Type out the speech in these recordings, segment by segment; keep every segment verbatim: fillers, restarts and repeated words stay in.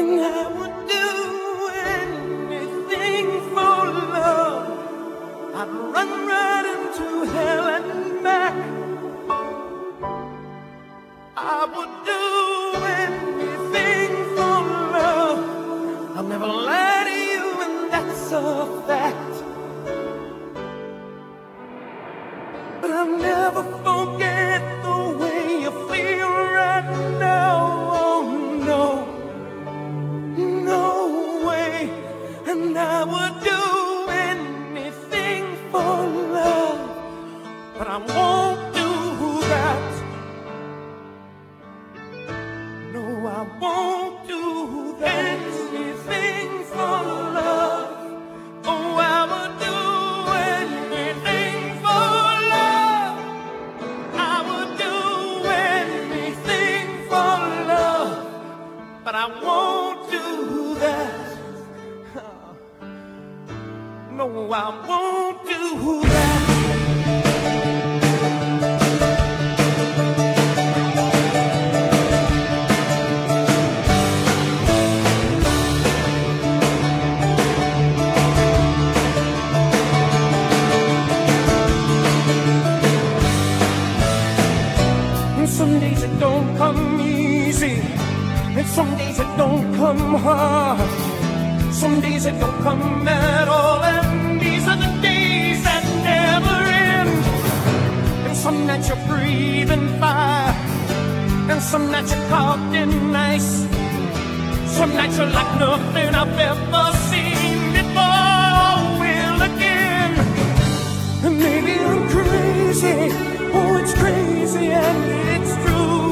And I would do anything for love. I'd run right into hell and back. I would do anything for love. I'll never lie to you, and that's a fact. But I'll never forget the way you feel right now. Oh no, no way. And I would do anything for love, but I won't do that. No, I won't do that. Anything for love. Oh, I would do anything for love. I would do anything for love, but I won't do that. No, I won't do that. Some days it don't come easy, and some days it don't come hard. Some days it don't come at all, and these are the days that never end. And some nights you're breathing fire, and some nights you're caught in ice. Some nights you're like nothing I've ever seen before. Will again, and maybe I'm crazy. Oh, it's crazy and it's true.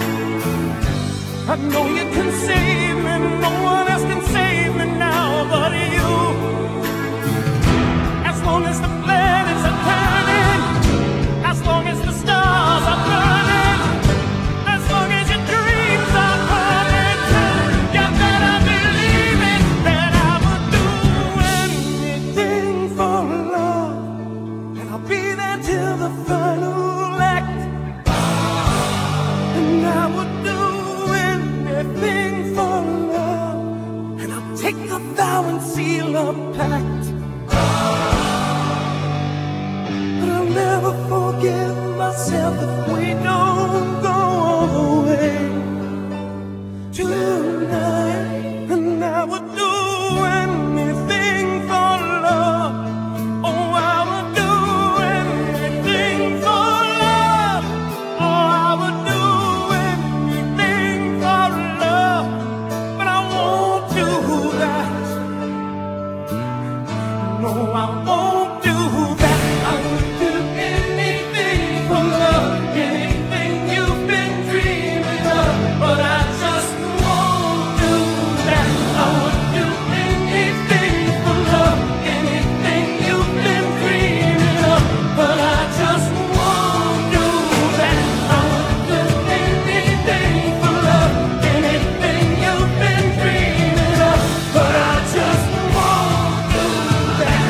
I know you can save me, no one else can save me now but you. As long as the planets are turning, as long as the stars are burning, as long as your dreams are burning, you better believe it, that I would do anything for love. And I'll be there till the final act. And I would do anything for love, and I'll take a vow and seal a pact. But I'll never forgive myself if we don't go all the way tonight. And I would do anything for love. Oh, I would do anything for love. Oh, I would do anything for love, but I won't do that. No, I won't do that. I would do anything for love, anything you've been dreaming of, but I just won't do that. I would do anything for love, anything you've been dreaming of, but I just won't do that. I would do anything for love, anything you've been dreaming of, but I just won't do that.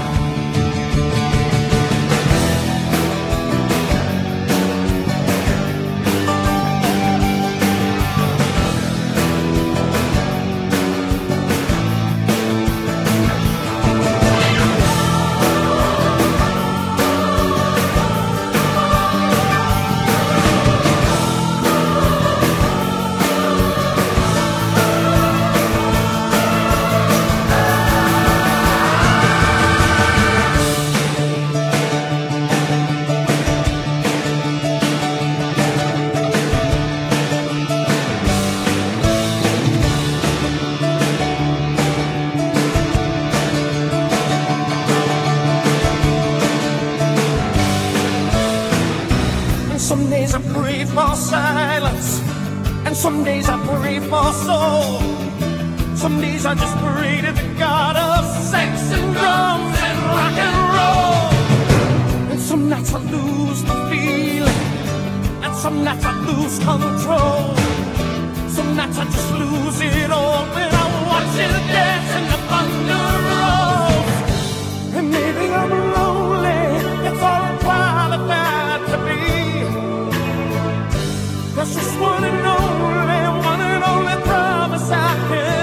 Some days I pray for silence, and some days I pray for soul. Some days I just pray to the God of sex and drums and rock and roll. And some nights I lose the feeling, and some nights I lose control. Some nights I just lose it all when I watch you dance and the thunder rolls. And maybe I'm lonely, that's all I'm qualified to be. That's just one and only, one and only promise I can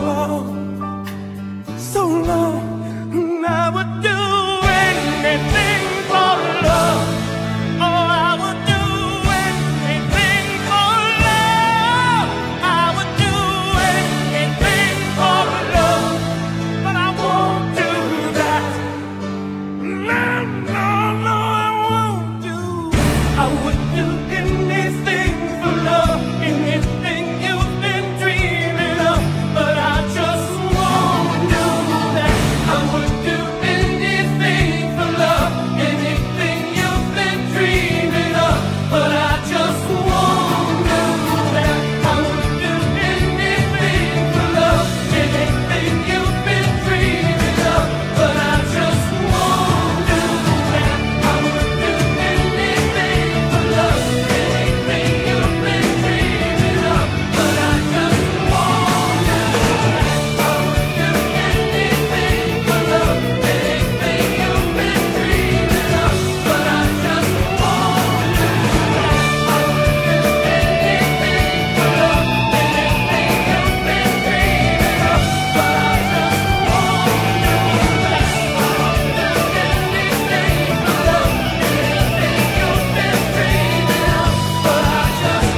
long, so long. And I would do anything for love. Oh, I would do anything for love. I would do anything for love. But I won't do that. No, no, no, I won't do. I would do anything for love, anything you've been dreaming of. But I just won't do that. I would do anything for love, anything you've been dreaming of. But I just won't do that. I would do anything for love, anything you've been dreaming of. But I just won't do that. I would do anything for love, anything you've been dreaming of. But I just won't do that. I would do anything for love, anything you've been dreaming of. But I just won't do that. I would do anything for love, anything you've been dreaming of. But I just won't do that. I would do anything for love, anything you've been dreaming of. But I just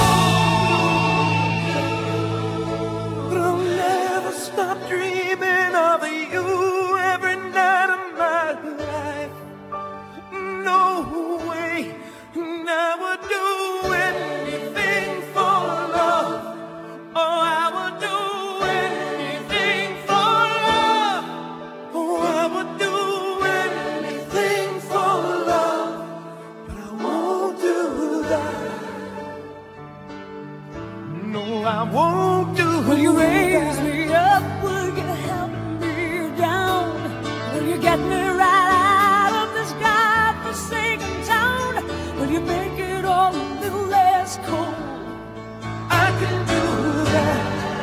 won't. But I'll never stop dreaming of you every night of my life. No way. And I would do anything for love. Oh, I would do anything for love. Oh, I would do anything for love. But I won't do that. No, I won't do Will you raise that. me up? Will you help me down? Will you get me right out of this godforsaken town? Will you make it all a little less cold? I can do that.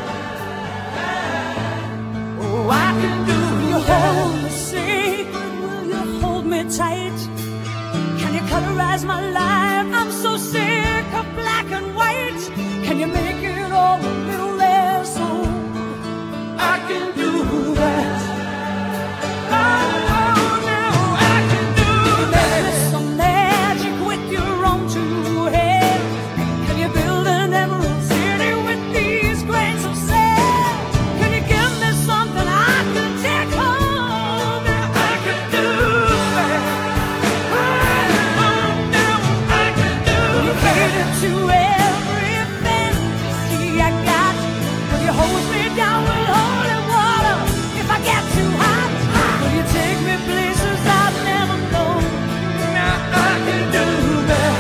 Oh, I can do Will you that. hold me sacred? Will you hold me tight? Can you colorize my life? I'm so sick of black and white. Can you make it all a little less old? I can do that. Oh, no, I can do that. There's some magic with your own two hands. Can you build an emerald city with these grains of sand? Can you give me something I can take home? I can do that. Oh, no, I can do You that. cater to every fantasy I got. Will you hose me down with holy water if I get too hot? Will you take me places I've never known? Now I can do that.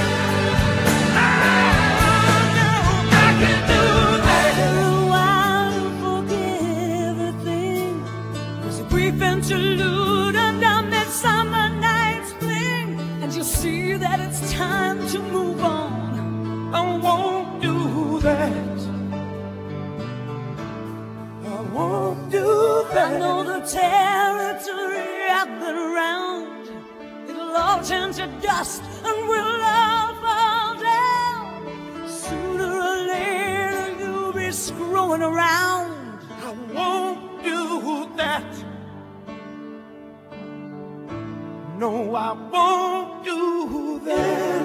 Oh, no, I can do that. Oh, I'll forget everything. There's a brief interlude and a midsummer night's fling, and you'll see that it's time to move on. I won't do that. I won't do that. I know the territory I've been around. It'll all turn to dust and we'll all fall down. Sooner or later you'll be screwing around. I won't do that. No, I won't do that.